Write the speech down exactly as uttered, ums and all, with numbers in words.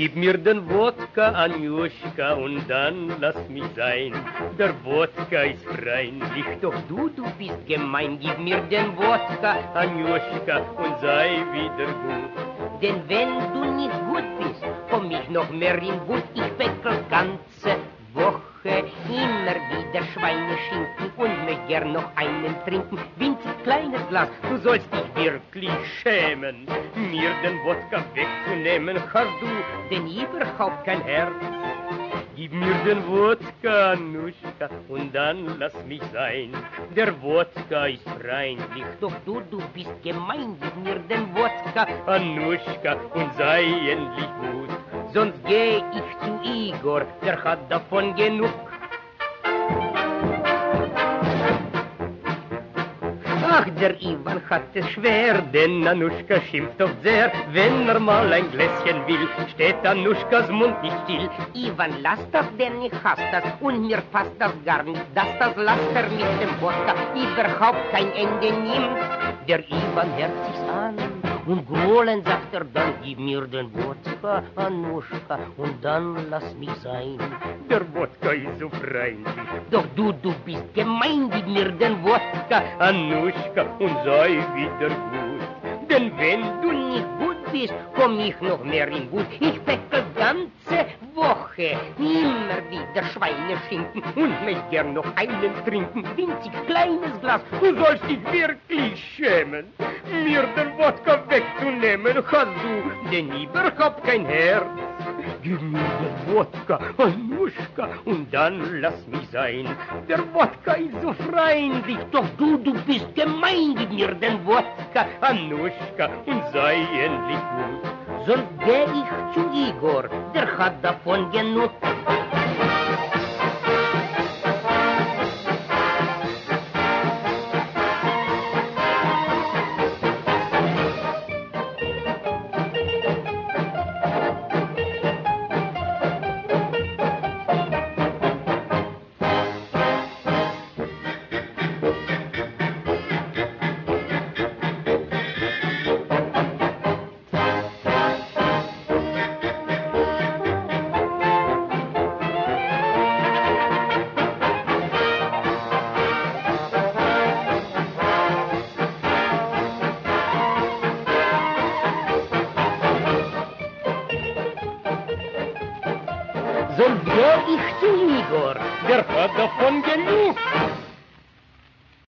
Gib mir den Wodka, Anjuschka, und dann lass mich sein. Der Wodka ist reinlich, doch du, du bist gemein. Gib mir den Wodka, Anjuschka, und sei wieder gut. Denn wenn du nicht gut bist, komm ich noch mehr in Wut. Ich weckel ganze Woche immer wieder Schweineschinken und möcht gern noch einen trinken. Winzig kleines Glas, du sollst dich wirklich schämen, mir den Wodka wegzunehmen. Hast du denn überhaupt kein Herz? Gib mir den Wodka, Anuschka, und dann lass mich sein. Der Wodka ist reinlich, doch du, du bist gemein. Gib mir den Wodka, Anuschka, und sei endlich gut. Sonst geh ich zu Igor, der hat davon genug. Ach, der Ivan hat es schwer, denn Anuschka schimpft oft sehr. Wenn er mal ein Gläschen will, steht Anuschkas Mund nicht still. Ivan, lass das, denn ich hasse das, und mir passt das gar nicht, dass das Laster mit dem Wodka überhaupt kein Ende nimmt. Der Ivan hört sich's an, und grohlen sagt er dann, gib mir den Wodka, Anuschka, und dann lass mich sein. Der Wodka ist so freundlich, doch du, du bist gemein. Gib mir den Wodka, Anuschka, und sei wieder gut. Denn wenn du nicht gut bist, komm ich noch mehr in Wut. Ich weckel ganze Woche immer wieder Schweineschinken und möcht gern noch einen trinken. Winzig kleines Glas, du sollst dich wirklich schämen, mir den Wodka wegzunehmen. Hast du denn überhaupt kein Herz? Gib mir den Wodka, Anuschka, und dann lass mich sein. Der Wodka ist so freundlich, doch du, du bist gemein. Gib mir den Wodka, Anuschka, und sei endlich gut. Sonst geh ich zu Igor, der hat davon genug. Sonst geh ich zu Igor, der hat davon genug.